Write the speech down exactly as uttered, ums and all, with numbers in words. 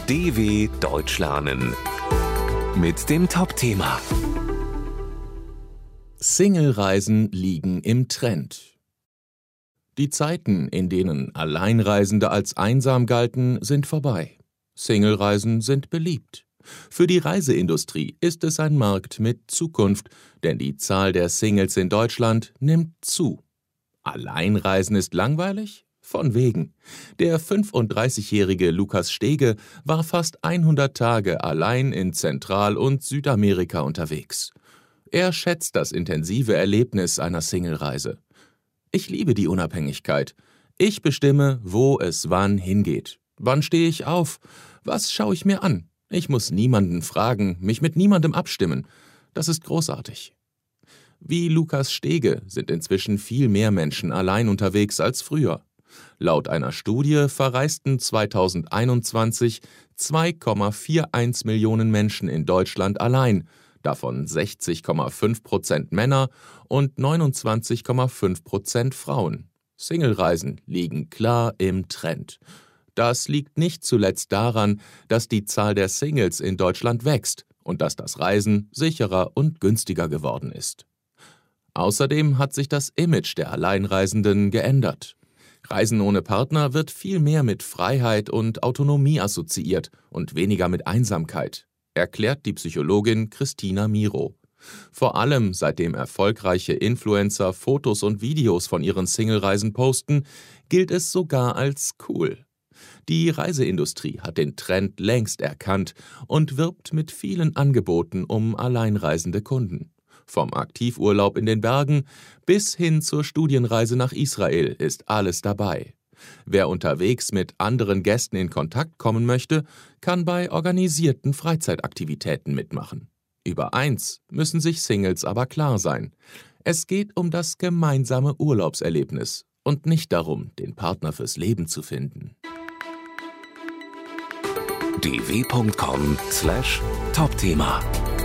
D W Deutsch lernen mit dem Top-Thema Single-Reisen liegen im Trend. Die Zeiten, in denen Alleinreisende als einsam galten, sind vorbei. Single-Reisen sind beliebt. Für die Reiseindustrie ist es ein Markt mit Zukunft, denn die Zahl der Singles in Deutschland nimmt zu. Alleinreisen ist langweilig? Von wegen. Der fünfunddreißigjährige Lukas Stege war fast hundert Tage allein in Zentral- und Südamerika unterwegs. Er schätzt das intensive Erlebnis einer Single-Reise. Ich liebe die Unabhängigkeit. Ich bestimme, wo es wann hingeht. Wann stehe ich auf? Was schaue ich mir an? Ich muss niemanden fragen, mich mit niemandem abstimmen. Das ist großartig. Wie Lukas Stege sind inzwischen viel mehr Menschen allein unterwegs als früher. Laut einer Studie verreisten zweitausendeinundzwanzig zwei Komma einundvierzig Millionen Menschen in Deutschland allein, davon sechzig Komma fünf Prozent Männer und neunundzwanzig Komma fünf Prozent Frauen. Single-Reisen liegen klar im Trend. Das liegt nicht zuletzt daran, dass die Zahl der Singles in Deutschland wächst und dass das Reisen sicherer und günstiger geworden ist. Außerdem hat sich das Image der Alleinreisenden geändert. Reisen ohne Partner wird viel mehr mit Freiheit und Autonomie assoziiert und weniger mit Einsamkeit, erklärt die Psychologin Christina Miro. Vor allem seitdem erfolgreiche Influencer Fotos und Videos von ihren Single-Reisen posten, gilt es sogar als cool. Die Reiseindustrie hat den Trend längst erkannt und wirbt mit vielen Angeboten um alleinreisende Kunden. Vom Aktivurlaub in den Bergen bis hin zur Studienreise nach Israel ist alles dabei. Wer unterwegs mit anderen Gästen in Kontakt kommen möchte, kann bei organisierten Freizeitaktivitäten mitmachen. Über eins müssen sich Singles aber klar sein: Es geht um das gemeinsame Urlaubserlebnis und nicht darum, den Partner fürs Leben zu finden. d w punkt com slash Top-Thema